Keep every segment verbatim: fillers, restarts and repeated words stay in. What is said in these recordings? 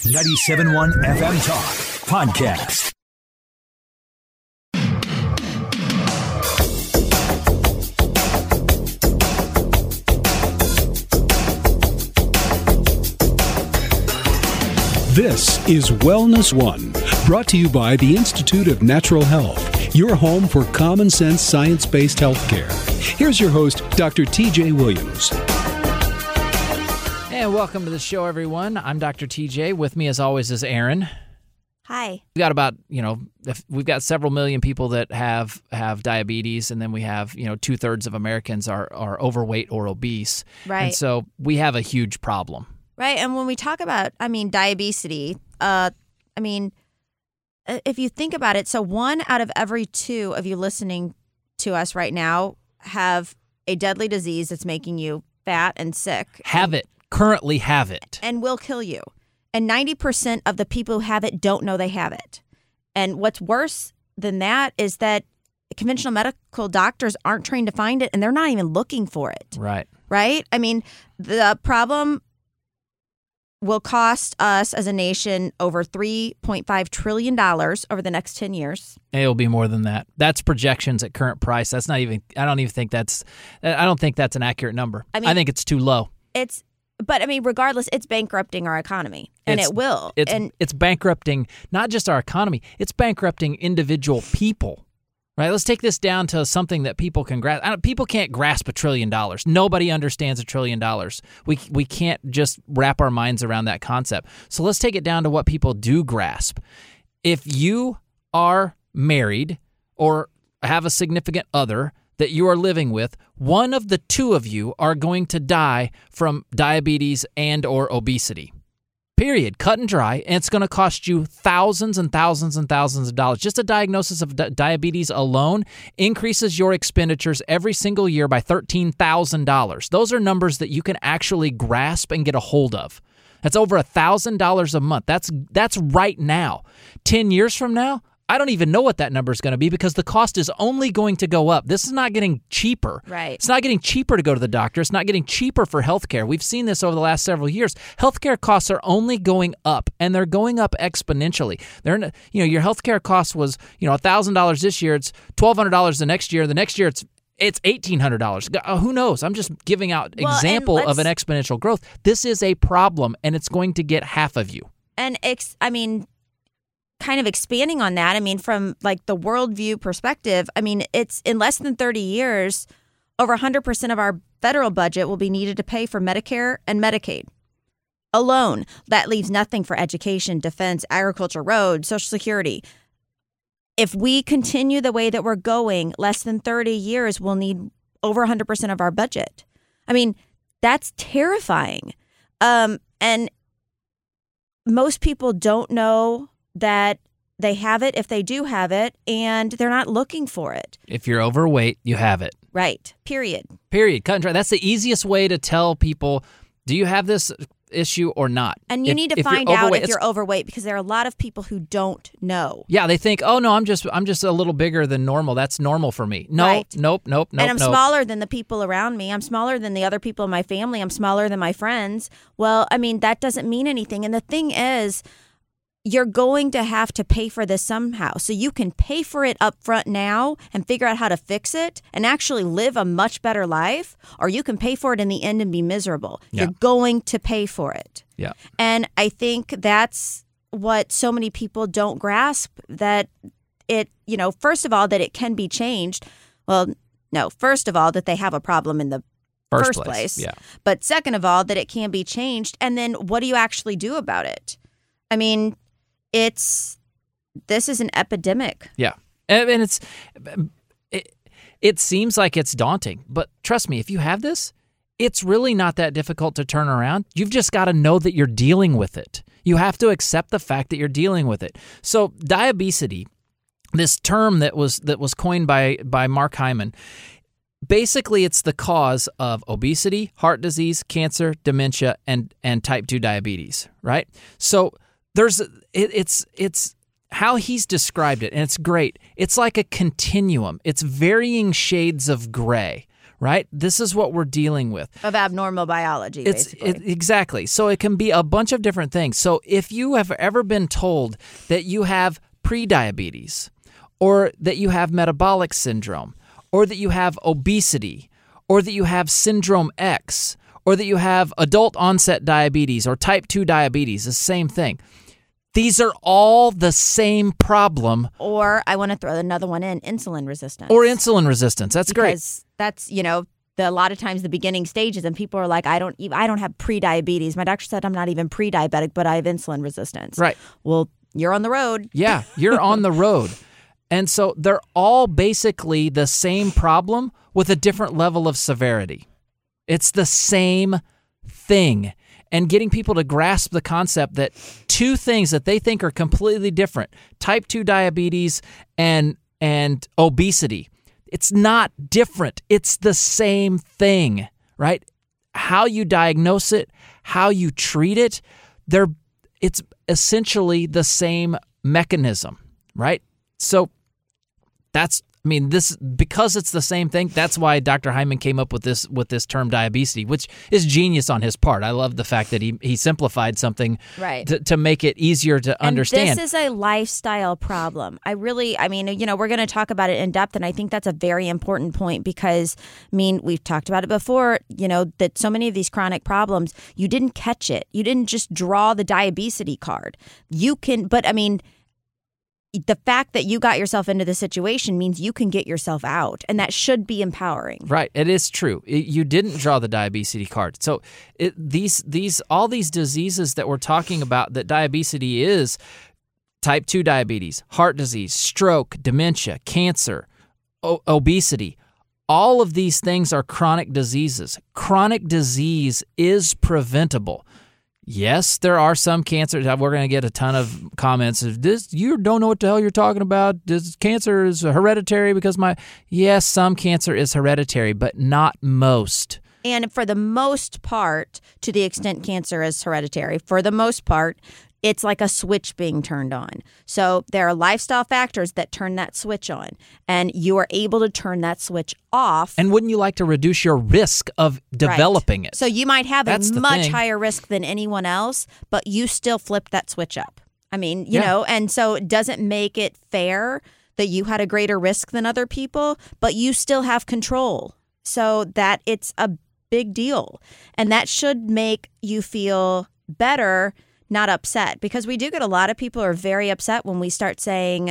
ninety-seven point one F M Talk Podcast. This is Wellness One, brought to you by the Institute of Natural Health, your home for common sense science-based healthcare. Here's your host, Doctor T J Williams. And welcome to the show, everyone. I'm Doctor T J. With me, as always, is Aaron. Hi. We've got about, you know, we've got several million people that have have diabetes, and then we have, you know, two-thirds of Americans are, are overweight or obese. Right. And so we have a huge problem. Right. And when we talk about, I mean, diabetes, uh, I mean, if you think about it, so one out of every two of you listening to us right now have a deadly disease that's making you fat and sick. Have it. Currently have it. And will kill you. And ninety percent of the people who have it don't know they have it. And what's worse than that is that conventional medical doctors aren't trained to find it, and they're not even looking for it. Right. Right? I mean, the problem will cost us as a nation over three point five trillion dollars over the next ten years. It'll be more than that. That's projections at current price. That's not even, I don't even think that's, I don't think that's an accurate number. I mean, I think it's too low. It's, but I mean, regardless, it's bankrupting our economy, and it's, it will. It's, and it's bankrupting not just our economy, it's bankrupting individual people. Right, let's take this down to something that people can grasp. People can't grasp a trillion dollars. Nobody understands a trillion dollars. We we can't just wrap our minds around that concept. So let's take it down to what people do grasp. If you are married or have a significant other that you are living with, one of the two of you are going to die from diabetes and or obesity. Period. Cut and dry. And it's going to cost you thousands and thousands and thousands of dollars. Just a diagnosis of di- diabetes alone increases your expenditures every single year by thirteen thousand dollars. Those are numbers that you can actually grasp and get a hold of. That's over one thousand dollars a month. That's that's right now. ten years from now, I don't even know what that number is going to be because the cost is only going to go up. This is not getting cheaper. Right. It's not getting cheaper to go to the doctor. It's not getting cheaper for healthcare. We've seen this over the last several years. Healthcare costs are only going up, and they're going up exponentially. They're, you know, your healthcare cost was, you know, one thousand dollars this year. It's twelve hundred dollars the next year. The next year, it's it's eighteen hundred dollars. Who knows? I'm just giving out well, example of an exponential growth. This is a problem, and it's going to get half of you. And ex- I mean. kind of expanding on that, I mean, from like the worldview perspective, I mean, it's in less than thirty years, over one hundred percent of our federal budget will be needed to pay for Medicare and Medicaid alone. That leaves nothing for education, defense, agriculture, roads, Social Security. If we continue the way that we're going, less than thirty years, we'll need over one hundred percent of our budget. I mean, that's terrifying. Um, and most people don't know that they have it if they do have it, and they're not looking for it. If you're overweight, you have it. Right. Period. Period. Cut and dry. That's the easiest way to tell people, do you have this issue or not? And you if, need to if find you're out overweight, if you're overweight, because there are a lot of people who don't know. Yeah, they think, oh no, I'm just I'm just a little bigger than normal. That's normal for me. No, right. nope, nope, nope. And I'm nope. smaller than the people around me. I'm smaller than the other people in my family. I'm smaller than my friends. Well, I mean, that doesn't mean anything. And the thing is, you're going to have to pay for this somehow. So you can pay for it up front now and figure out how to fix it and actually live a much better life, or you can pay for it in the end and be miserable. Yeah. You're going to pay for it. Yeah. And I think that's what so many people don't grasp, that it, you know, first of all, that it can be changed. Well, no, first of all, that they have a problem in the First, first place. place. Yeah. But second of all, that it can be changed. And then what do you actually do about it? I mean, It's, this is an epidemic. Yeah. And, and it's, it, it seems like it's daunting, but trust me, if you have this, it's really not that difficult to turn around. You've just got to know that you're dealing with it. You have to accept the fact that you're dealing with it. So diabesity, this term that was, that was coined by, by Mark Hyman, basically it's the cause of obesity, heart disease, cancer, dementia, and, and type two diabetes, right? So There's it, it's it's how he's described it, and it's great. It's like a continuum. It's varying shades of gray, right? This is what we're dealing with. Of abnormal biology, It's basically. it, exactly. So it can be a bunch of different things. So if you have ever been told that you have prediabetes, or that you have metabolic syndrome, or that you have obesity, or that you have syndrome X, or that you have adult onset diabetes or type two diabetes, the same thing. These are all the same problem. Or I want to throw another one in, insulin resistance. Or insulin resistance. That's great. Because that's, you know, the, a lot of times the beginning stages, and people are like, I don't even, I don't have pre-diabetes. My doctor said I'm not even pre-diabetic, but I have insulin resistance. Right. Well, you're on the road. Yeah, you're on the road. And so they're all basically the same problem with a different level of severity. It's the same thing. And getting people to grasp the concept that two things that they think are completely different, type two diabetes and and obesity, it's not different. It's the same thing, right? How you diagnose it, how you treat it, they're it's essentially the same mechanism, right? So that's, I mean, this, because it's the same thing, that's why Doctor Hyman came up with this with this term diabesity, which is genius on his part. I love the fact that he, he simplified something right. to, to make it easier to and understand. This is a lifestyle problem. I really, I mean, you know, we're going to talk about it in depth, and I think that's a very important point because, I mean, we've talked about it before, you know, that so many of these chronic problems, you didn't catch it. You didn't just draw the diabesity card. You can, but I mean, the fact that you got yourself into the situation means you can get yourself out, and that should be empowering. Right, it is true. It, you didn't draw the diabesity card. So it, these these all these diseases that we're talking about that diabesity is, type two diabetes, heart disease, stroke, dementia, cancer, o- obesity, all of these things are chronic diseases. Chronic disease is preventable. Yes, there are some cancers. We're going to get a ton of comments. This, you don't know what the hell you're talking about. This cancer is hereditary because my... Yes, some cancer is hereditary, but not most. And for the most part, to the extent cancer is hereditary, for the most part, it's like a switch being turned on. So there are lifestyle factors that turn that switch on, and you are able to turn that switch off. And wouldn't you like to reduce your risk of developing right. it? So you might have That's a much thing. higher risk than anyone else, but you still flipped that switch up. I mean, you Yeah. know, and so it doesn't make it fair that you had a greater risk than other people, but you still have control. So that it's a big deal. And that should make you feel better, not upset, because we do get a lot of people who are very upset when we start saying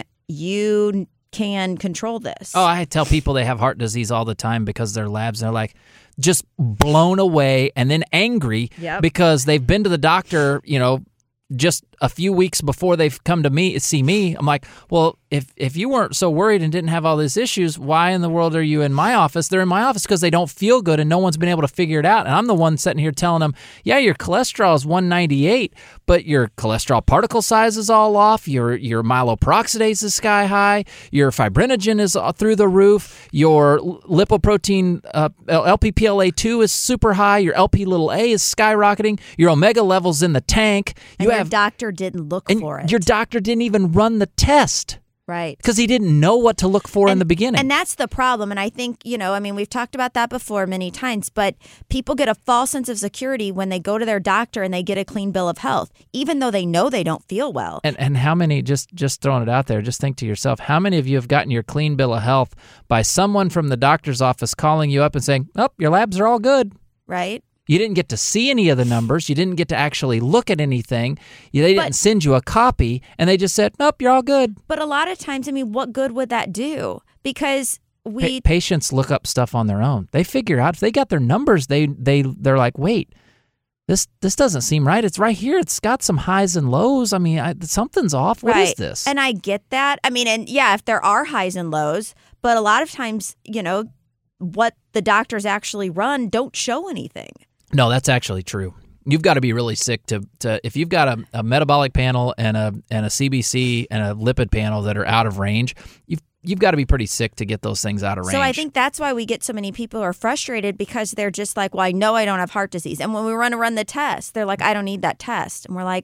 you can control this. Oh, I tell people they have heart disease all the time because their labs are like just blown away and then angry Yep. because they've been to the doctor, you know, just a few weeks before they've come to me see me. I'm like, well, if if you weren't so worried and didn't have all these issues, why in the world are you in my office? They're in my office because they don't feel good and no one's been able to figure it out. And I'm the one sitting here telling them, yeah, your cholesterol is one ninety-eight, but your cholesterol particle size is all off. Your your myeloperoxidase is sky high. Your fibrinogen is through the roof. Your lipoprotein uh, L P P L A two is super high. Your L P little a is skyrocketing. Your omega levels in the tank. and You your have doctor didn't look and for it. your doctor didn't even run the test. Right. Because he didn't know what to look for and, in the beginning. And that's the problem. And I think, you know, I mean, we've talked about that before many times, but people get a false sense of security when they go to their doctor and they get a clean bill of health, even though they know they don't feel well. And and how many, just, just throwing it out there, just think to yourself, how many of you have gotten your clean bill of health by someone from the doctor's office calling you up and saying, oh, your labs are all good. Right. You didn't get to see any of the numbers. You didn't get to actually look at anything. You, they didn't But- send you a copy, and they just said, nope, you're all good. But a lot of times, I mean, what good would that do? Because we... Pa- patients look up stuff on their own. They figure out, if they got their numbers, they, they, they're like, wait, this this doesn't seem right. It's right here. It's got some highs and lows. I mean, I, something's off. What is right. this? And I get that. I mean, and yeah, if there are highs and lows, but a lot of times, you know, what the doctors actually run don't show anything. No, that's actually true. You've got to be really sick to, to if you've got a, a metabolic panel and a and a C B C and a lipid panel that are out of range, you've you've got to be pretty sick to get those things out of range. So I think that's why we get so many people who are frustrated because they're just like, well, I know I don't have heart disease. And when we run to run the test, they're like, I don't need that test. And we're like,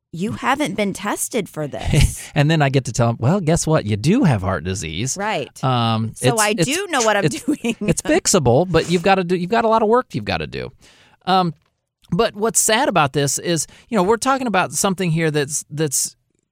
you haven't been tested for this. And then I get to tell them, well, guess what? You do have heart disease. Right. Um, so it's, I it's, do know what I'm it's, doing. It's fixable, but you've got to do. You've got a lot of work you've got to do. Um, but what's sad about this is, you know, we're talking about something here that's that's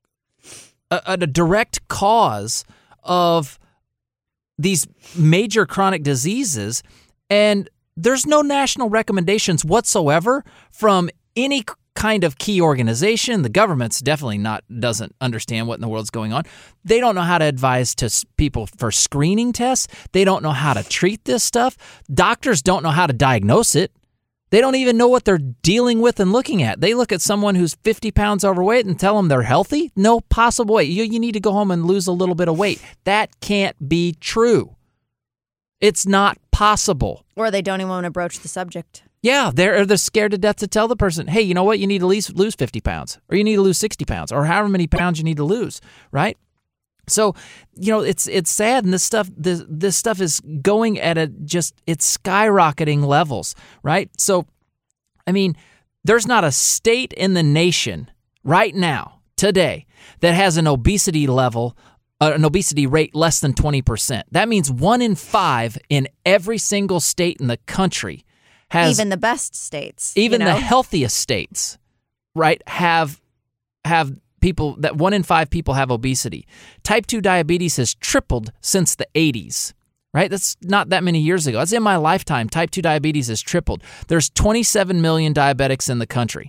a, a direct cause of these major chronic diseases, and there's no national recommendations whatsoever from any kind of key organization. The government's definitely not doesn't understand what in the world's going on. They don't know how to advise to people for screening tests. They don't know how to treat this stuff. Doctors don't know how to diagnose it. They don't even know what they're dealing with and looking at. They look at someone who's fifty pounds overweight and tell them they're healthy. No possible way. You, you need to go home and lose a little bit of weight. That can't be true. It's not possible. Or they don't even want to broach the subject. Yeah, they're they're scared to death to tell the person, hey, you know what? You need to lose, lose fifty pounds, or you need to lose sixty pounds, or however many pounds you need to lose, right? So, you know, it's it's sad, and this stuff this this stuff is going at a just it's skyrocketing levels, right? So, I mean, there's not a state in the nation right now, today, that has an obesity level, uh, an obesity rate less than twenty percent. That means one in five in every single state in the country has, even the best states, even you know? the healthiest states, right, have have people that one in five people have obesity. Type two diabetes has tripled since the eighties, right? That's not that many years ago. That's in my lifetime. Type two diabetes has tripled. There's twenty-seven million diabetics in the country.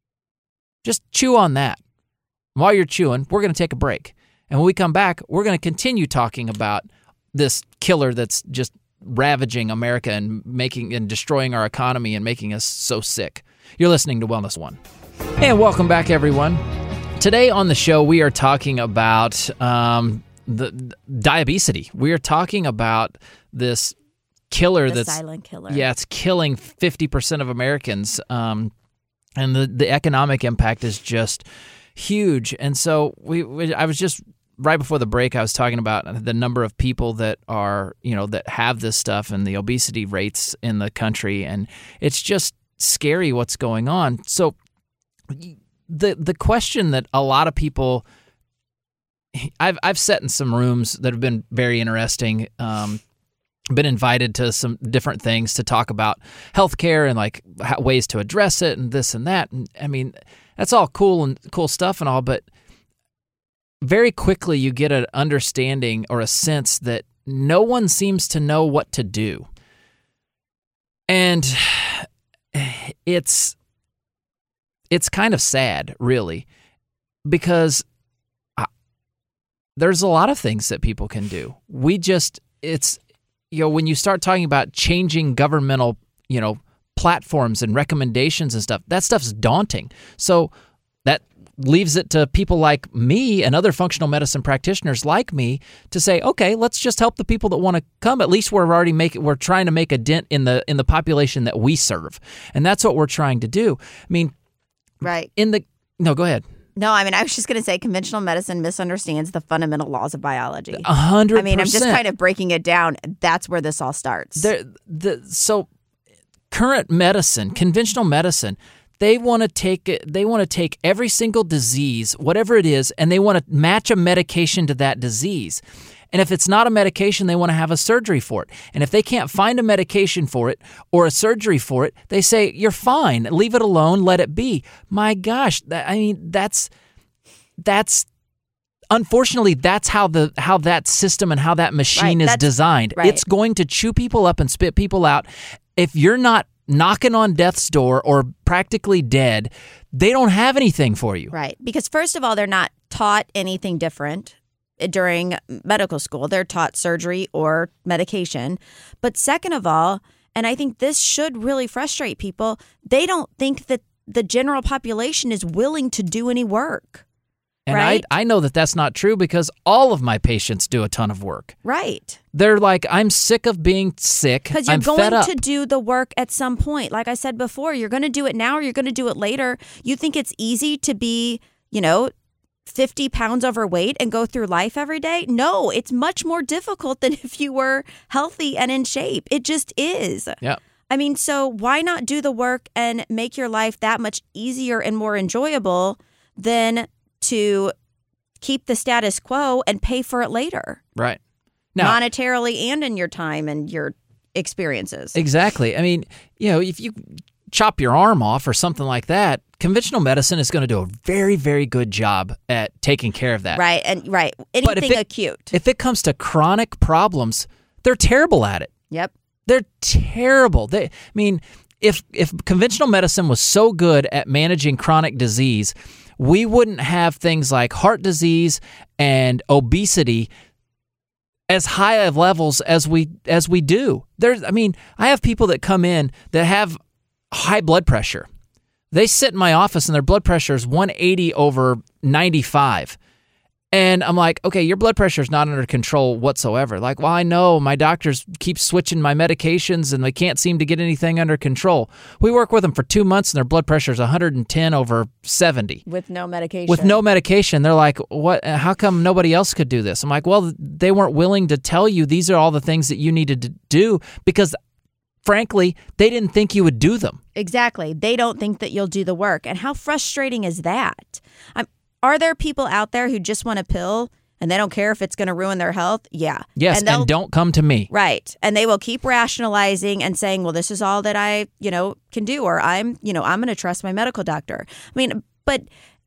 Just chew on that. While you're chewing, we're going to take a break. And when we come back, we're going to continue talking about this killer that's just ravaging America and making and destroying our economy and making us so sick. You're listening to Wellness One. And welcome back, everyone. Today on the show, we are talking about um, the, the diabetes. We are talking about this killer the that's silent killer. Yeah, it's killing fifty percent of Americans, um, and the the economic impact is just huge. And so we, we I was just right before the break, I was talking about the number of people that are, you know, that have this stuff and the obesity rates in the country, and it's just scary what's going on. So the the question that a lot of people, I've I've sat in some rooms that have been very interesting. Um, been invited to some different things to talk about healthcare and like how, ways to address it and this and that. And I mean, that's all cool and cool stuff and all, but very quickly you get an understanding or a sense that no one seems to know what to do. And it's it's kind of sad, really, because I, there's a lot of things that people can do. We just, it's, you know, when you start talking about changing governmental, you know, platforms and recommendations and stuff, that stuff's daunting. So that leaves it to people like me and other functional medicine practitioners like me to say, okay, let's just help the people that want to come. At least we're already making, we're trying to make a dent in the in the population that we serve, and that's what we're trying to do. I mean, right in the no, go ahead. No, I mean, I was just going to say conventional medicine misunderstands the fundamental laws of biology. A hundred. I mean, I'm just kind of breaking it down. That's where this all starts. There, the so current medicine, conventional medicine. They want to take it. They want to take every single disease, whatever it is, and they want to match a medication to that disease. And if it's not a medication, they want to have a surgery for it. And if they can't find a medication for it or a surgery for it, they say, you're fine. Leave it alone. Let it be. My gosh. That, I mean, that's that's unfortunately, that's how the how that system and how that machine right, is designed. Right. It's going to chew people up and spit people out. If you're not knocking on death's door or practically dead, they don't have anything for you. Right. Because first of all, they're not taught anything different during medical school. They're taught surgery or medication. But second of all, and I think this should really frustrate people, they don't think that the general population is willing to do any work. And right? I I know that that's not true because all of my patients do a ton of work. Right. They're like, I'm sick of being sick. Because you're I'm going fed up. to do the work at some point. Like I said before, you're going to do it now or you're going to do it later. You think it's easy to be, you know, fifty pounds overweight and go through life every day? No, it's much more difficult than if you were healthy and in shape. It just is. Yeah. I mean, so why not do the work and make your life that much easier and more enjoyable than to keep the status quo and pay for it later. Right. Now, monetarily and in your time and your experiences. Exactly. I mean, you know, if you chop your arm off or something like that, conventional medicine is going to do a very, very good job at taking care of that. Right. And right. Anything it, acute. If it comes to chronic problems, they're terrible at it. Yep. They're terrible. They, I mean, if if conventional medicine was so good at managing chronic disease, we wouldn't have things like heart disease and obesity as high of levels as we as we do. There's, I mean, I have people that come in that have high blood pressure. They sit in my office and their blood pressure is one eighty over ninety-five. And I'm like, okay, your blood pressure is not under control whatsoever. Like, well, I know my doctors keep switching my medications and they can't seem to get anything under control. We work with them for two months and their blood pressure is one hundred ten over seventy. With no medication. With no medication. They're like, what? How come nobody else could do this? I'm like, well, they weren't willing to tell you these are all the things that you needed to do because, frankly, they didn't think you would do them. Exactly. They don't think that you'll do the work. And how frustrating is that? I'm, Are there people out there who just want a pill and they don't care if it's going to ruin their health? Yeah. Yes, and, and don't come to me. Right. And they will keep rationalizing and saying, well, this is all that I, you know, can do, or I'm, you know, I'm going to trust my medical doctor. I mean, but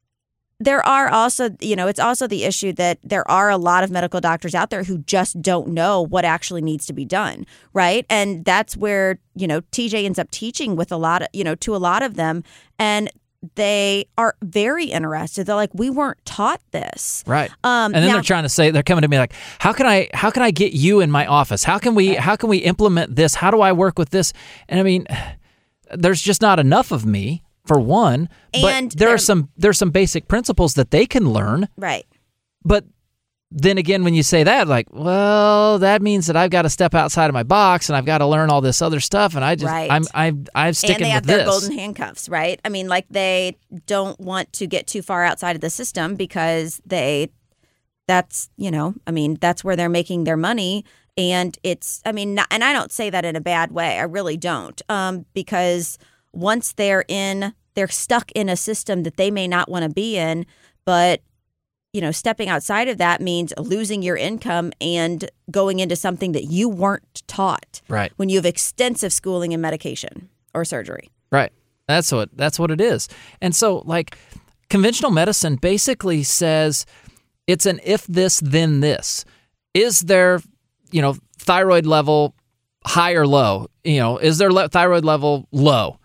there are also, you know, it's also the issue that there are a lot of medical doctors out there who just don't know what actually needs to be done. Right. And that's where, you know, T J ends up teaching with a lot of, you know, to a lot of them. And they are very interested. They're like, we weren't taught this. Right. Um, and then now, they're trying to say, they're coming to me like, how can I, how can I get you in my office? How can we, how can we implement this? How do I work with this? And I mean, there's just not enough of me, for one, and but there are some, there's some basic principles that they can learn. Right. But then again, when you say that, like, well, that means that I've got to step outside of my box and I've got to learn all this other stuff, and I just, right. I'm, I'm, I'm sticking and they have with their this. golden handcuffs, right? I mean, like they don't want to get too far outside of the system because they, that's, you know, I mean, that's where they're making their money, and it's, I mean, not, and I don't say that in a bad way, I really don't, um, because once they're in, they're stuck in a system that they may not want to be in, but you know, stepping outside of that means losing your income and going into something that you weren't taught. Right. When you have extensive schooling in medication or surgery. Right. That's what that's what it is. And so, like, conventional medicine basically says it's an if this, then this. Is their, you know, thyroid level high or low? You know, is their le- thyroid level low?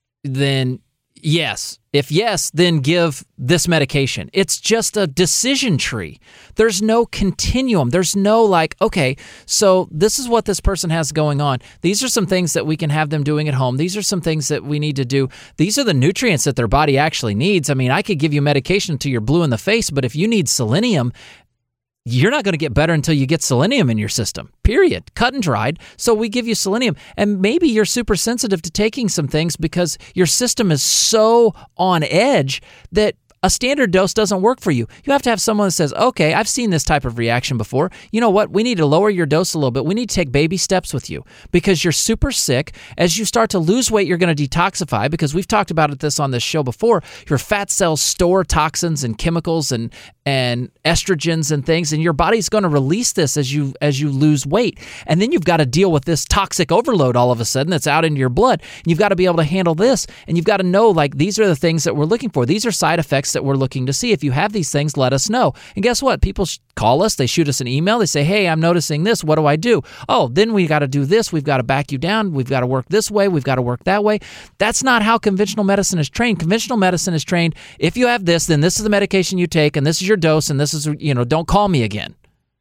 Then yes. If yes, then give this medication. It's just a decision tree. There's no continuum. There's no like, okay, so this is what this person has going on. These are some things that we can have them doing at home. These are some things that we need to do. These are the nutrients that their body actually needs. I mean, I could give you medication until you're blue in the face, but if you need selenium, you're not going to get better until you get selenium in your system, period. Cut and dried. So we give you selenium. And maybe you're super sensitive to taking some things because your system is so on edge that a standard dose doesn't work for you. You have to have someone that says, okay, I've seen this type of reaction before. You know what? We need to lower your dose a little bit. We need to take baby steps with you because you're super sick. As you start to lose weight, you're going to detoxify because we've talked about it this on this show before. Your fat cells store toxins and chemicals and and estrogens and things, and your body's going to release this as you as you lose weight. And then you've got to deal with this toxic overload all of a sudden that's out in your blood. And you've got to be able to handle this, and you've got to know, like, these are the things that we're looking for. These are side effects that we're looking to see. If you have these things, let us know. And guess what? People call us, they shoot us an email, they say, hey, I'm noticing this. What do I do? Oh, then we got to do this. We've got to back you down. We've got to work this way. We've got to work that way. That's not how conventional medicine is trained. Conventional medicine is trained, if you have this, then this is the medication you take, and this is your dose, and this is, you know, don't call me again.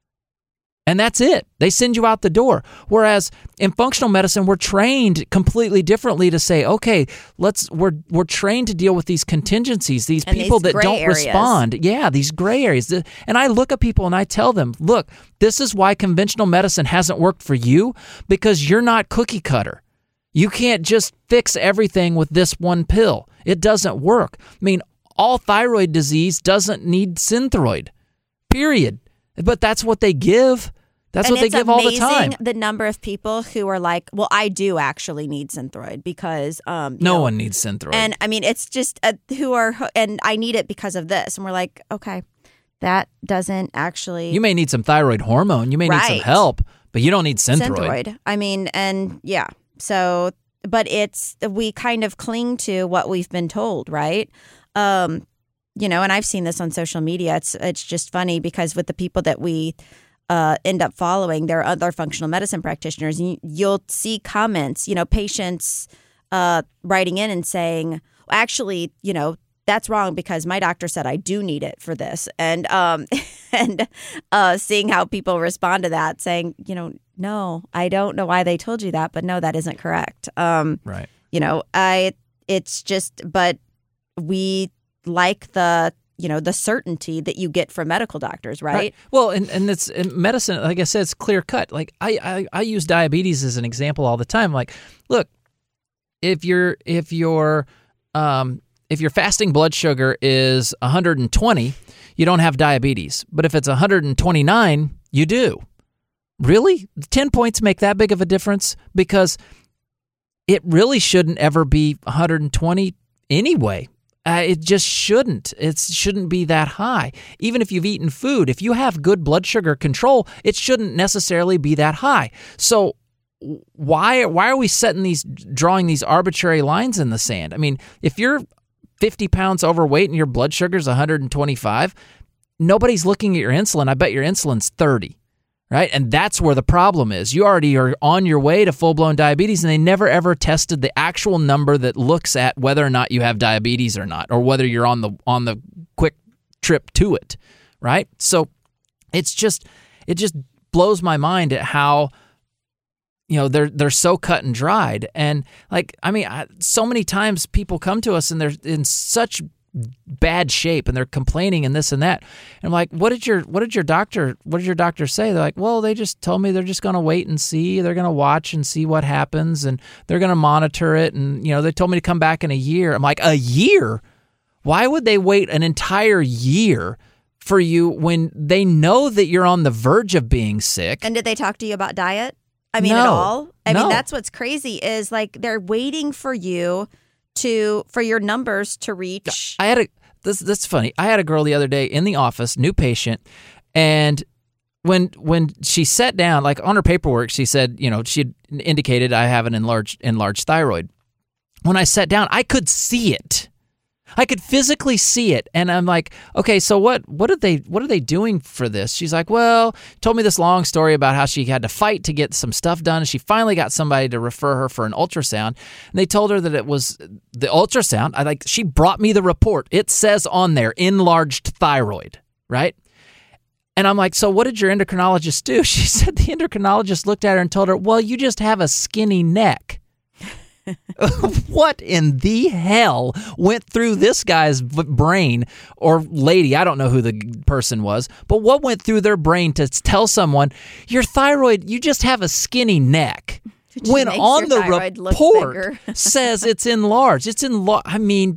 And that's it. They send you out the door. Whereas in functional medicine, we're trained completely differently to say, okay, let's we're we're trained to deal with these contingencies, these and people these that don't areas. respond. Yeah, these gray areas. And I look at people and I tell them, look, this is why conventional medicine hasn't worked for you, because you're not cookie cutter. You can't just fix everything with this one pill. It doesn't work. I mean, all thyroid disease doesn't need Synthroid, period. But that's what they give. That's and what they it's give all the amazing time. The number of people who are like, well, I do actually need Synthroid because um, you No know, one needs Synthroid. And I mean, it's just uh, who are, and I need it because of this. And we're like, okay, that doesn't actually. You may need some thyroid hormone. You may need some Right. help, but you don't need Synthroid. Synthroid. I mean, and yeah. So, but it's, we kind of cling to what we've been told, right? Um, you know, and I've seen this on social media. It's it's just funny because with the people that we uh, end up following, they're other functional medicine practitioners. And you, you'll see comments, you know, patients uh, writing in and saying, well, actually, you know, that's wrong because my doctor said I do need it for this. And um, and uh, seeing how people respond to that, saying, you know, no, I don't know why they told you that, but no, that isn't correct. Um, Right. You know, I it's just, but we like the, you know, the certainty that you get from medical doctors, right? Well, and, and it's in medicine, like I said, it's clear cut. Like I, I, I use diabetes as an example all the time. Like, look, if you're if you're um, if your fasting blood sugar is one hundred twenty, you don't have diabetes. But if it's one hundred twenty-nine, you do. Really? ten points make that big of a difference? Because it really shouldn't ever be one hundred twenty anyway. Uh, it just shouldn't. It shouldn't be that high. Even if you've eaten food, if you have good blood sugar control, it shouldn't necessarily be that high. So why why are we setting these, drawing these arbitrary lines in the sand? I mean, if you're fifty pounds overweight and your blood sugar's one hundred twenty-five, nobody's looking at your insulin. I bet your insulin's thirty. Right? And that's where the problem is. You already are on your way to full-blown diabetes, and they never, ever tested the actual number that looks at whether or not you have diabetes or not, or whether you're on the on the quick trip to it, right? So it's just, it just blows my mind at how, you know, they're they're so cut and dried. And, like, I mean, I, so many times people come to us, and they're in such bad shape and they're complaining and this and that. And I'm like, what did your what did your doctor what did your doctor say? They're like, well, they just told me they're just going to wait and see. They're going to watch and see what happens, and they're going to monitor it. And, you know, they told me to come back in a year. I'm like, a year? Why would they wait an entire year for you when they know that you're on the verge of being sick? And did they talk to you about diet? I mean, No. at all? I No. mean, that's what's crazy is like they're waiting for you to for your numbers to reach. I had a this that's funny. I had a girl the other day in the office, new patient, and when when she sat down, like on her paperwork, she said, you know, she had indicated I have an enlarged enlarged thyroid. When I sat down, I could see it. I could physically see it, and I'm like, okay, so what? What are they? What are they doing for this? She's like, well, told me this long story about how she had to fight to get some stuff done, and she finally got somebody to refer her for an ultrasound, and they told her that it was the ultrasound. I like, she brought me the report. It says on there, enlarged thyroid, right? And I'm like, so what did your endocrinologist do? She said the endocrinologist looked at her and told her, well, you just have a skinny neck. What in the hell went through this guy's brain or lady? I don't know who the person was, but what went through their brain to tell someone your thyroid, you just have a skinny neck, when on the report says it's enlarged? It's enlarged. I mean,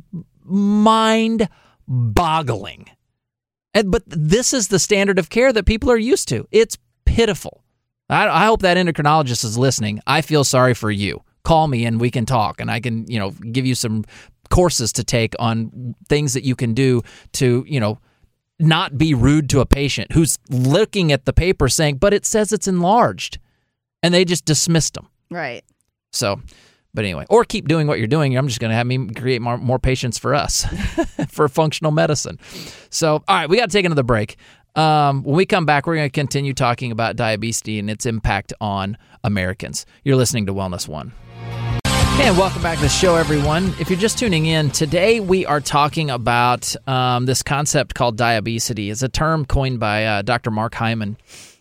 mind-boggling. And but this is the standard of care that people are used to. It's pitiful. I, I hope that endocrinologist is listening. I feel sorry for you. Call me and we can talk, and I can, you know, give you some courses to take on things that you can do to, you know, not be rude to a patient who's looking at the paper saying, but it says it's enlarged, and they just dismissed them. Right. So, but anyway, or keep doing what you're doing. I'm just going to have me create more, more patients for us for functional medicine. So, all right, we got to take another break. Um, when we come back, we're going to continue talking about diabetes and its impact on Americans. You're listening to Wellness One. And welcome back to the show, everyone. If you're just tuning in, today we are talking about um, this concept called diabetes. It's a term coined by uh, Doctor Mark Hyman.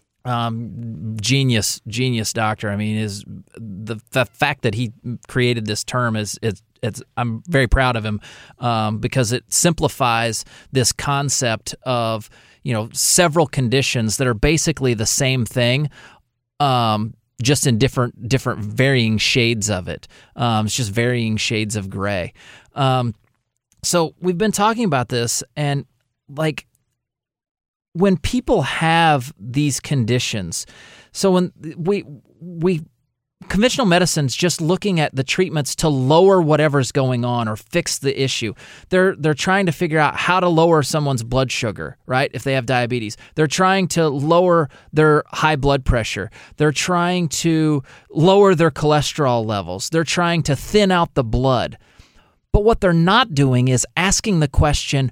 Um, genius, genius doctor. I mean, is the the fact that he created this term is it's it's I'm very proud of him um, because it simplifies this concept of, you know, several conditions that are basically the same thing. Um, just in different different varying shades of it. Um, it's just varying shades of gray. Um, so we've been talking about this, and like when people have these conditions, so when we we conventional medicine's just looking at the treatments to lower whatever's going on or fix the issue. They're they're trying to figure out how to lower someone's blood sugar, right? If they have diabetes. They're trying to lower their high blood pressure. They're trying to lower their cholesterol levels. They're trying to thin out the blood. But what they're not doing is asking the question,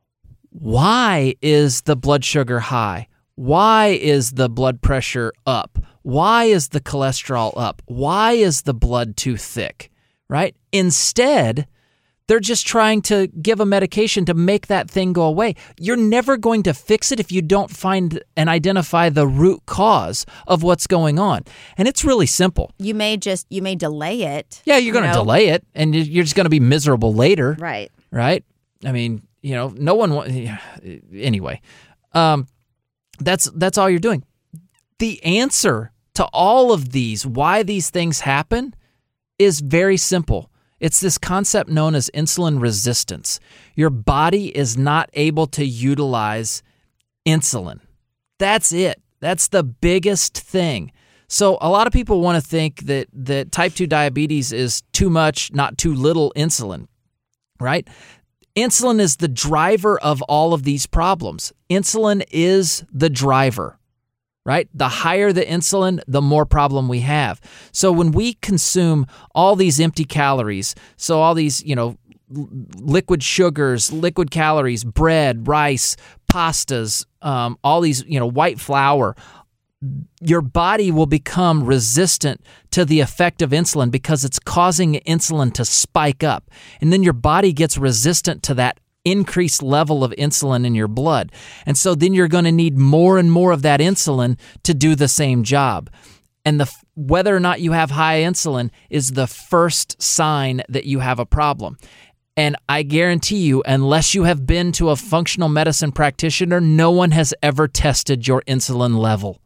why is the blood sugar high? Why is the blood pressure up? Why is the cholesterol up? Why is the blood too thick, right? Instead, they're just trying to give a medication to make that thing go away. You're never going to fix it if you don't find and identify the root cause of what's going on. And it's really simple. You may just, you may delay it. Yeah, you're going to know? delay it, and you're just going to be miserable later. Right. Right? I mean, you know, no one wants... Anyway, um, that's that's all you're doing. The answer to all of these, why these things happen, is very simple. It's this concept known as insulin resistance. Your body is not able to utilize insulin. That's it. That's the biggest thing. So a lot of people want to think that, that type two diabetes is too much, not too little insulin, right? Insulin is the driver of all of these problems. Insulin is the driver. Right? The higher the insulin, the more problem we have. So when we consume all these empty calories, so all these, you know, liquid sugars, liquid calories, bread, rice, pastas, um, all these, you know, white flour, your body will become resistant to the effect of insulin because it's causing insulin to spike up. And then your body gets resistant to that increased level of insulin in your blood. And so then you're going to need more and more of that insulin to do the same job. And the whether or not you have high insulin is the first sign that you have a problem. And I guarantee you, unless you have been to a functional medicine practitioner, no one has ever tested your insulin level.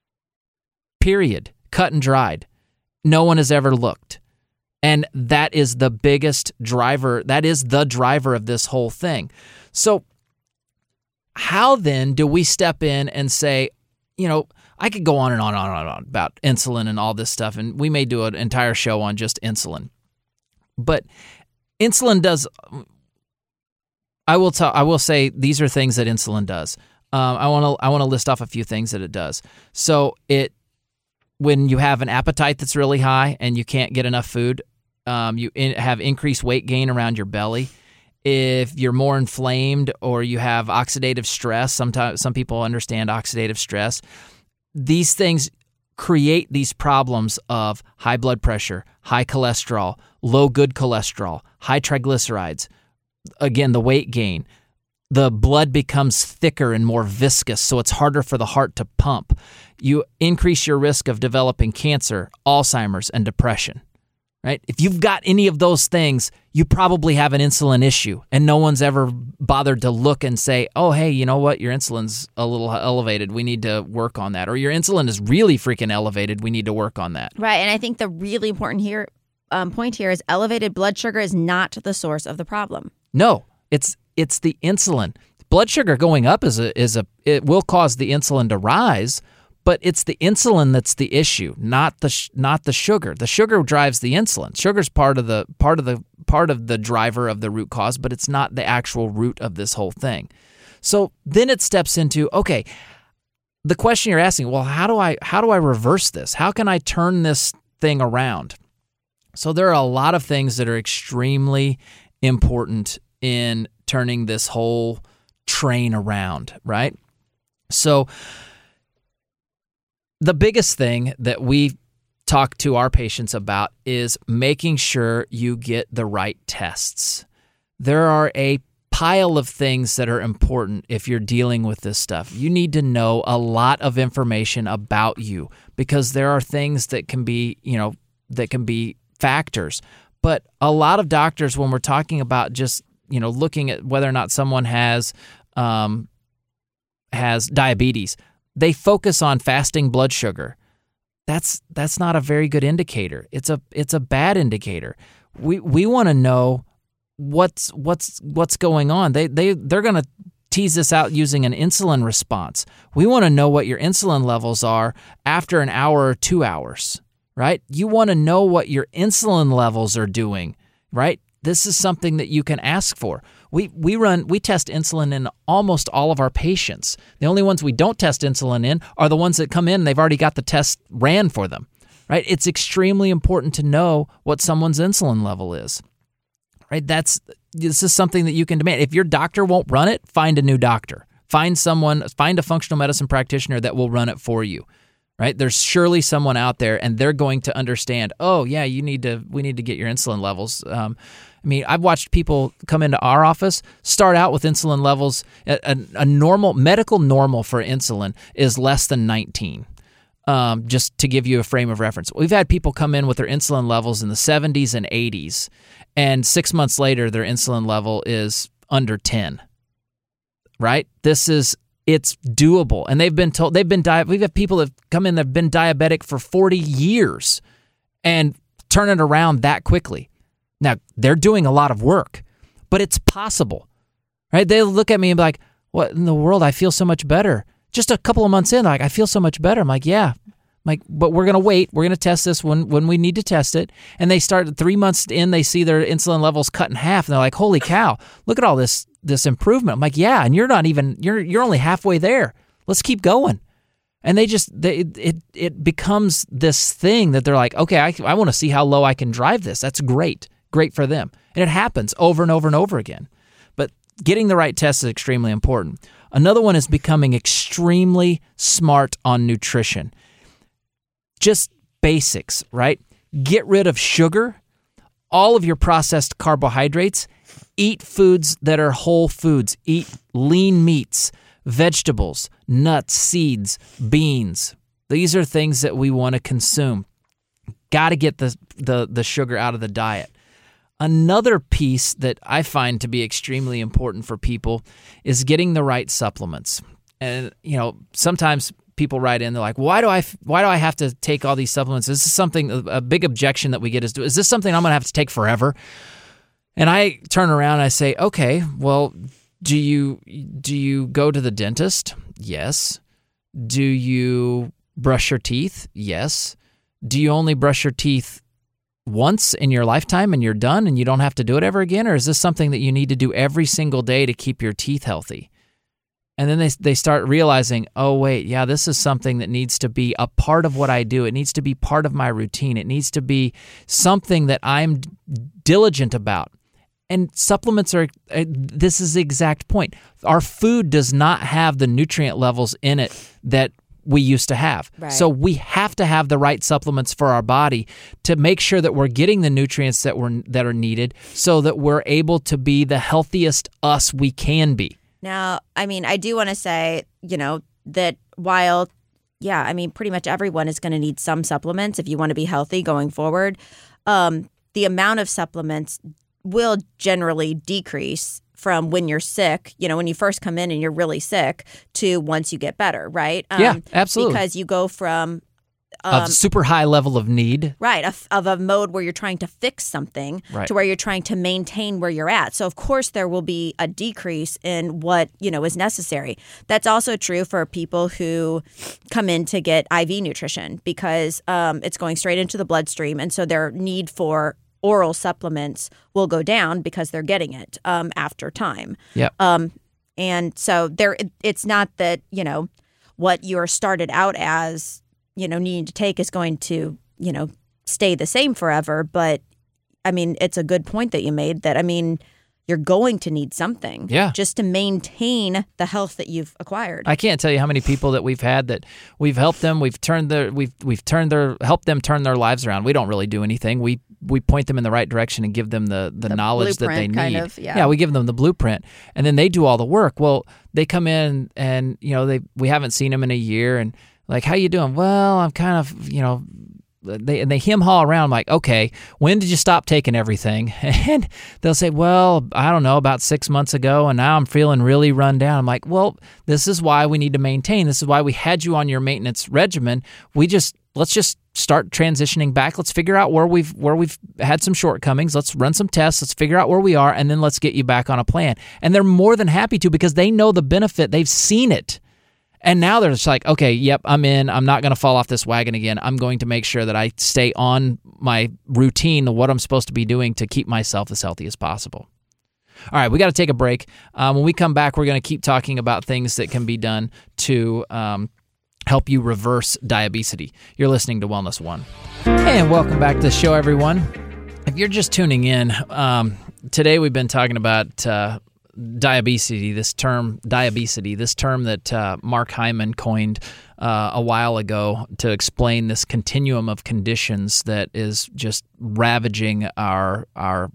Period. Cut and dried. No one has ever looked. And that is the biggest driver. That is the driver of this whole thing. So how then do we step in and say, you know, I could go on and on and on and on about insulin and all this stuff, and we may do an entire show on just insulin. But insulin does, I will tell, I will say these are things that insulin does. Um, I want to I want to list off a few things that it does. So it when you have an appetite that's really high and you can't get enough food, um, you in, have increased weight gain around your belly. If you're more inflamed or you have oxidative stress, sometimes some people understand oxidative stress. These things create these problems of high blood pressure, high cholesterol, low good cholesterol, high triglycerides. Again, the weight gain. The blood becomes thicker and more viscous, so it's harder for the heart to pump. You increase your risk of developing cancer, Alzheimer's, and depression, right? If you've got any of those things, you probably have an insulin issue, and no one's ever bothered to look and say, oh, hey, you know what? Your insulin's a little elevated. We need to work on that. Or your insulin is really freaking elevated. We need to work on that. Right, and I think the really important here um, point here is elevated blood sugar is not the source of the problem. No, it's it's the insulin. Blood sugar going up is a is a it will cause the insulin to rise, but it's the insulin that's the issue, not the sh- not the sugar. The sugar drives the insulin. Sugar's part of the part of the part of the driver of the root cause, but it's not the actual root of this whole thing. So then it steps into, okay, the question you're asking, well, how do I how do I reverse this? How can I turn this thing around? So there are a lot of things that are extremely important in turning this whole train around, right? So the biggest thing that we talk to our patients about is making sure you get the right tests. There are a pile of things that are important if you're dealing with this stuff. You need to know a lot of information about you because there are things that can be, you know, that can be factors. But a lot of doctors, when we're talking about just, you know, looking at whether or not someone has um, has diabetes, they focus on fasting blood sugar. That's that's not a very good indicator. It's a it's a bad indicator. We we want to know what's what's what's going on. They they they're going to tease this out using an insulin response. We want to know what your insulin levels are after an hour or two hours, right? You want to know what your insulin levels are doing, right? This is something that you can ask for. We we run we test insulin in almost all of our patients. The only ones we don't test insulin in are the ones that come in and they've already got the test ran for them, right? It's extremely important to know what someone's insulin level is, right? That's this is something that you can demand. If your doctor won't run it, find a new doctor. Find someone, find a functional medicine practitioner that will run it for you. Right? There's surely someone out there, and they're going to understand. Oh, yeah, you need to. We need to get your insulin levels. Um, I mean, I've watched people come into our office start out with insulin levels. A, a, a normal medical normal for insulin is less than nineteen. Um, just to give you a frame of reference, we've had people come in with their insulin levels in the seventies and eighties, and six months later, their insulin level is under ten. Right? This is. It's doable, and they've been told they've been di- we've had people that have come in that have been diabetic for forty years and turn it around that quickly. Now, they're doing a lot of work, but it's possible, right? They look at me and be like, "What in the world? I feel so much better." Just a couple of months in, like, I feel so much better. I'm like, "Yeah." I'm like, but we're gonna wait. We're gonna test this when when we need to test it. And they start three months in, they see their insulin levels cut in half, and they're like, "Holy cow! Look at all this." this improvement. I'm like, yeah, and you're not even, you're you're only halfway there. Let's keep going. And they just, they, it it becomes this thing that they're like, okay, I, I want to see how low I can drive this. That's great. Great for them. And it happens over and over and over again. But getting the right test is extremely important. Another one is becoming extremely smart on nutrition. Just basics, right? Get rid of sugar, all of your processed carbohydrates. Eat foods that are whole foods. Eat lean meats, vegetables, nuts, seeds, beans. These are things that we want to consume. Got to get the, the, the sugar out of the diet. Another piece that I find to be extremely important for people is getting the right supplements. And, you know, sometimes people write in, they're like, why do I why do I have to take all these supplements? This is something, a big objection that we get is, is this something I'm going to have to take forever? And I turn around and I say, okay, well, do you do you go to the dentist? Yes. Do you brush your teeth? Yes. Do you only brush your teeth once in your lifetime and you're done and you don't have to do it ever again? Or is this something that you need to do every single day to keep your teeth healthy? And then they they start realizing, oh, wait, yeah, this is something that needs to be a part of what I do. It needs to be part of my routine. It needs to be something that I'm diligent about. And supplements are, uh, this is the exact point. Our food does not have the nutrient levels in it that we used to have. Right. So we have to have the right supplements for our body to make sure that we're getting the nutrients that we're that are needed so that we're able to be the healthiest us we can be. Now, I mean, I do want to say, you know, that while, yeah, I mean, pretty much everyone is going to need some supplements if you want to be healthy going forward, um, the amount of supplements will generally decrease from when you're sick, you know, when you first come in and you're really sick to once you get better, right? Um, yeah, absolutely. Because you go from Um, a super high level of need. Right, of, of a mode where you're trying to fix something right. to where you're trying to maintain where you're at. So, of course, there will be a decrease in what, you know, is necessary. That's also true for people who come in to get I V nutrition because um, it's going straight into the bloodstream. And so their need for oral supplements will go down because they're getting it um, after time. Yep. Um, and so there, it's not that, you know, what you're started out as, you know, needing to take is going to, you know, stay the same forever. But I mean, it's a good point that you made that, I mean, you're going to need something yeah. just to maintain the health that you've acquired. I can't tell you how many people that we've had that we've helped them, we've turned their, we've, we've turned their, helped them turn their lives around. We don't really do anything. We, we point them in the right direction and give them the, the, the knowledge that they need. Kind of, yeah. yeah, we give them the blueprint and then they do all the work. Well, they come in and, you know, they, we haven't seen them in a year and, like, how you doing? Well, I'm kind of, you know, they and they hem haw around. I'm like, okay, when did you stop taking everything? And they'll say, well, I don't know, about six months ago, and now I'm feeling really run down. I'm like, well, this is why we need to maintain. This is why we had you on your maintenance regimen. We just, let's just start transitioning back. Let's figure out where we've where we've had some shortcomings. Let's run some tests. Let's figure out where we are, and then let's get you back on a plan. And they're more than happy to because they know the benefit. They've seen it. And now they're just like, okay, yep, I'm in. I'm not going to fall off this wagon again. I'm going to make sure that I stay on my routine of what I'm supposed to be doing to keep myself as healthy as possible. All right, we got to take a break. Um, when we come back, we're going to keep talking about things that can be done to um, help you reverse diabetes. You're listening to Wellness One. And welcome back to the show, everyone. If you're just tuning in, um, today we've been talking about uh, diabetes, this term, diabetes, this term that uh, Mark Hyman coined uh, a while ago to explain this continuum of conditions that is just ravaging our our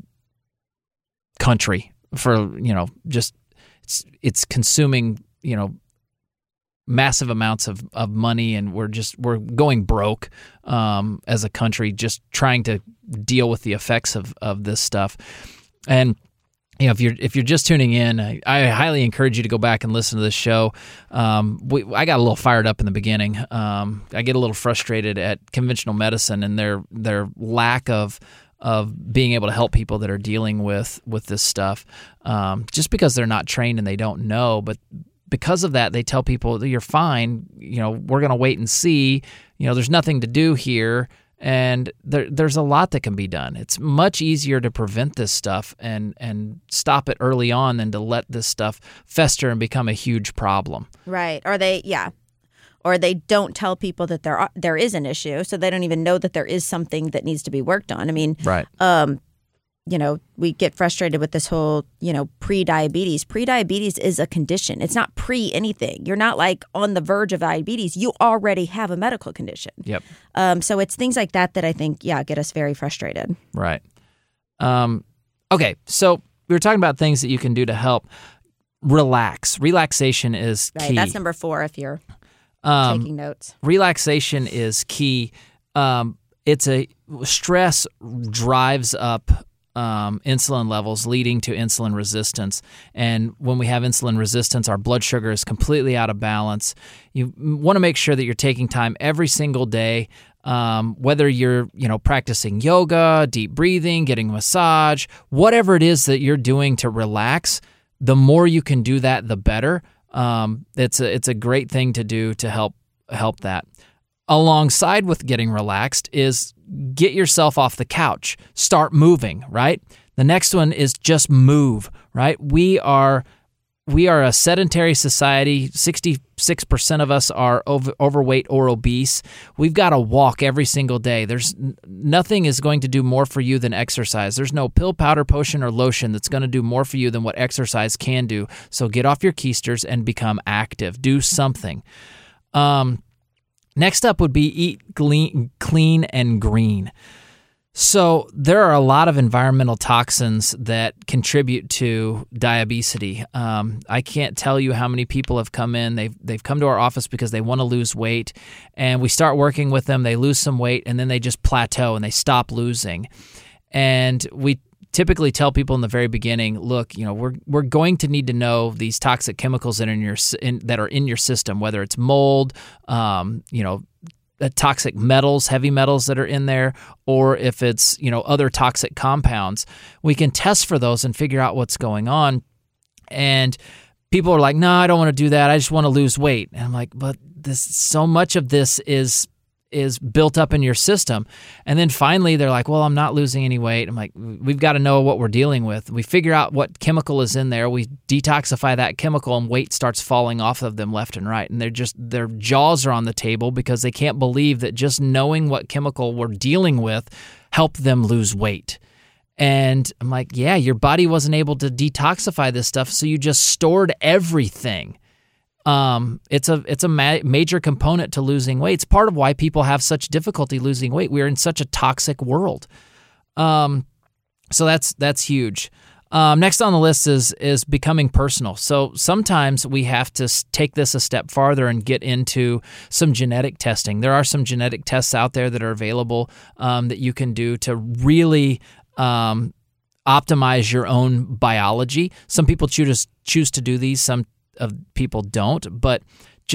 country for, you know, just it's, it's consuming, you know, massive amounts of, of money, and we're just we're going broke um, as a country just trying to deal with the effects of, of this stuff. And you know, if you're if you're just tuning in, I, I highly encourage you to go back and listen to this show. Um, we, I got a little fired up in the beginning. Um, I get a little frustrated at conventional medicine and their their lack of of being able to help people that are dealing with with this stuff, um, just because they're not trained and they don't know. But because of that, they tell people, you're fine. You know, we're going to wait and see. You know, there's nothing to do here. And there, there's a lot that can be done. It's much easier to prevent this stuff and, and stop it early on than to let this stuff fester and become a huge problem. Right. Or they, yeah. Or they don't tell people that there are, there is an issue, so they don't even know that there is something that needs to be worked on. I mean, right. Um, you know, we get frustrated with this whole, you know, pre-diabetes. Pre-diabetes is a condition. It's not pre-anything. You're not like on the verge of diabetes. You already have a medical condition. Yep. Um, so it's things like that that I think, yeah, get us very frustrated. Right. Um, okay, so we were talking about things that you can do to help relax. Relaxation is key. Right, that's number four if you're um, taking notes. Relaxation is key. Um, it's a stress drives up Um, insulin levels, leading to insulin resistance. And when we have insulin resistance, our blood sugar is completely out of balance. You want to make sure that you're taking time every single day, um, whether you're, you know, practicing yoga, deep breathing, getting a massage, whatever it is that you're doing to relax. The more you can do that, the better. Um, it's a it's a great thing to do to help help that. Alongside with getting relaxed is get yourself off the couch. Start moving, right? The next one is just move, right? We are we are a sedentary society. sixty-six percent of us are over, overweight or obese. We've got to walk every single day. There's nothing is going to do more for you than exercise. There's no pill, powder, potion, or lotion that's going to do more for you than what exercise can do. So get off your keisters and become active. Do something. Um Next up would be eat clean, clean and green. So there are a lot of environmental toxins that contribute to diabetes. Um, I can't tell you how many people have come in. They've they've come to our office because they want to lose weight, and we start working with them. They lose some weight, and then they just plateau and they stop losing. And we typically tell people in the very beginning, look, you know, we're we're going to need to know these toxic chemicals that are in your in, that are in your system, whether it's mold, um, you know, uh, toxic metals, heavy metals that are in there, or if it's, you know, other toxic compounds. We can test for those and figure out what's going on. And people are like, no, I don't want to do that. I just want to lose weight. And I'm like, but this so much of this is is built up in your system. And then finally they're like, well, I'm not losing any weight. I'm like, we've got to know what we're dealing with. We figure out what chemical is in there. We detoxify that chemical and weight starts falling off of them left and right. And they're just, their jaws are on the table because they can't believe that just knowing what chemical we're dealing with helped them lose weight. And I'm like, yeah, your body wasn't able to detoxify this stuff, so you just stored everything. Um, it's a it's a ma- major component to losing weight. It's part of why people have such difficulty losing weight. We're in such a toxic world. Um, so that's that's huge. Um, next on the list is is becoming personal. So sometimes we have to take this a step farther and get into some genetic testing. There are some genetic tests out there that are available um, that you can do to really um, optimize your own biology. Some people choose choose to do these. Some of people don't, but just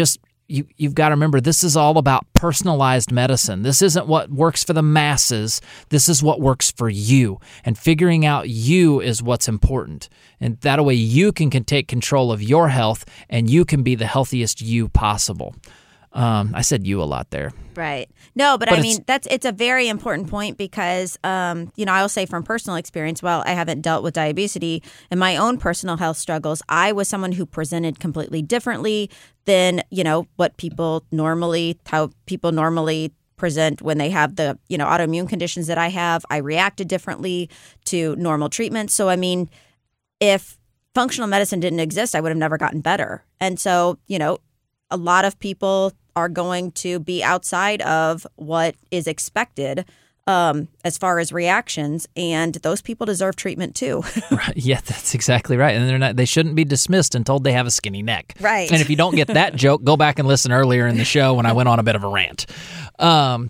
you, you've got to remember, this is all about personalized medicine. This isn't what works for the masses. This is what works for you. And figuring out you is what's important. And that way you can, can take control of your health and you can be the healthiest you possible. Um, I said you a lot there. Right. No, but, But I it's- mean, that's it's a very important point because, um, you know, I'll say from personal experience, while I haven't dealt with diabetes in my own personal health struggles, I was someone who presented completely differently than, you know, what people normally, how people normally present when they have the, you know, autoimmune conditions that I have. I reacted differently to normal treatments. So, I mean, if functional medicine didn't exist, I would have never gotten better. And so, you know, a lot of people are going to be outside of what is expected um, as far as reactions, and those people deserve treatment too. Right. Yeah, that's exactly right. And they're not, they shouldn't be dismissed and told they have a skinny neck. Right. And if you don't get that joke, go back and listen earlier in the show when I went on a bit of a rant. Um,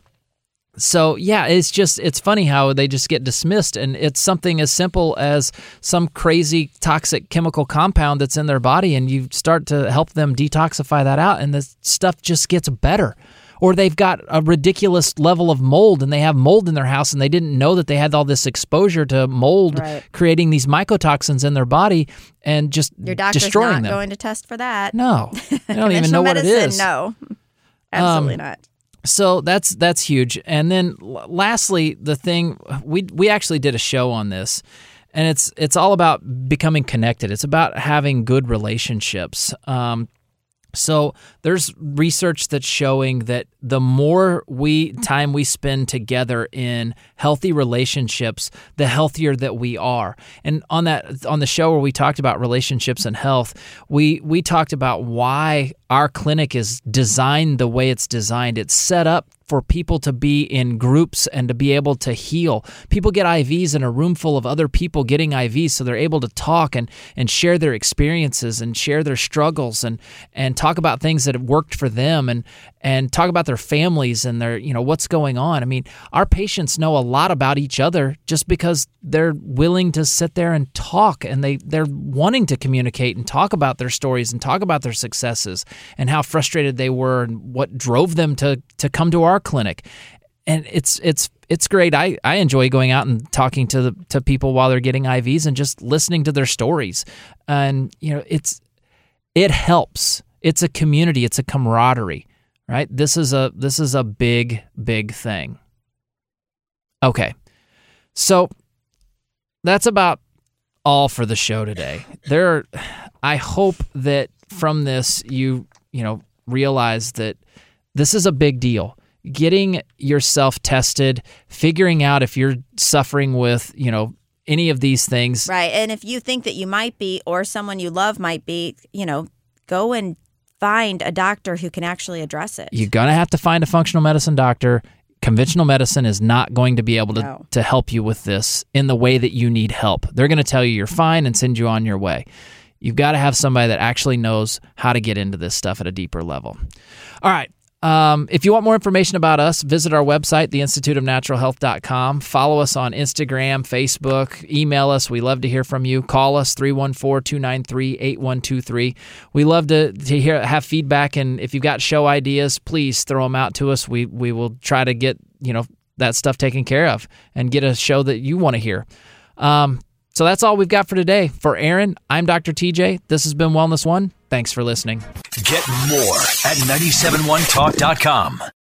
So, yeah, it's just, it's funny how they just get dismissed, and it's something as simple as some crazy toxic chemical compound that's in their body, and you start to help them detoxify that out, and the stuff just gets better. Or they've got a ridiculous level of mold, and they have mold in their house, and they didn't know that they had all this exposure to mold, Right. creating these mycotoxins in their body and just Your doctor's destroying not them. going to test for that. No, they don't even know Conventional what it medicine, is. No, absolutely Um, not. So that's that's huge. And then l- lastly, the thing we we actually did a show on this, and it's it's all about becoming connected. It's about having good relationships. Um, so there's research that's showing that the more we time we spend together in healthy relationships, the healthier that we are. And on that on the show where we talked about relationships and health, we we talked about why our clinic is designed the way it's designed. It's set up for people to be in groups and to be able to heal. People get I Vs in a room full of other people getting I Vs, so they're able to talk and, and share their experiences and share their struggles and and talk about things that have worked for them and and talk about their families and their, you know, what's going on. I mean, our patients know a lot about each other just because they're willing to sit there and talk, and they, they're wanting to communicate and talk about their stories and talk about their successes and how frustrated they were and what drove them to to come to our clinic. And it's it's it's great. I, I enjoy going out and talking to the, to people while they're getting I Vs and just listening to their stories. And you know, it's it helps. It's a community. It's a camaraderie, right? This is a this is a big big thing. Okay, so that's about all for the show today. There, are, I hope that from this you you know realize that this is a big deal. Getting yourself tested, figuring out if you're suffering with, you know, any of these things. Right. And if you think that you might be, or someone you love might be, you know, go and find a doctor who can actually address it. You're going to have to find a functional medicine doctor. Conventional medicine is not going to be able to, No. to help you with this in the way that you need help. They're going to tell you you're fine and send you on your way. You've got to have somebody that actually knows how to get into this stuff at a deeper level. All right. Um, if you want more information about us, visit our website, the institute of natural health dot com. Follow us on Instagram, Facebook, email us. We love to hear from you. Call us, three one four, two nine three, eight one two three. We love to, to hear have feedback, and if you've got show ideas, please throw them out to us. We we will try to get, you know, that stuff taken care of and get a show that you want to hear. Um, so that's all we've got for today. For Aaron, I'm Doctor T J. This has been Wellness One. Thanks for listening. Get more at nine seven one talk dot com.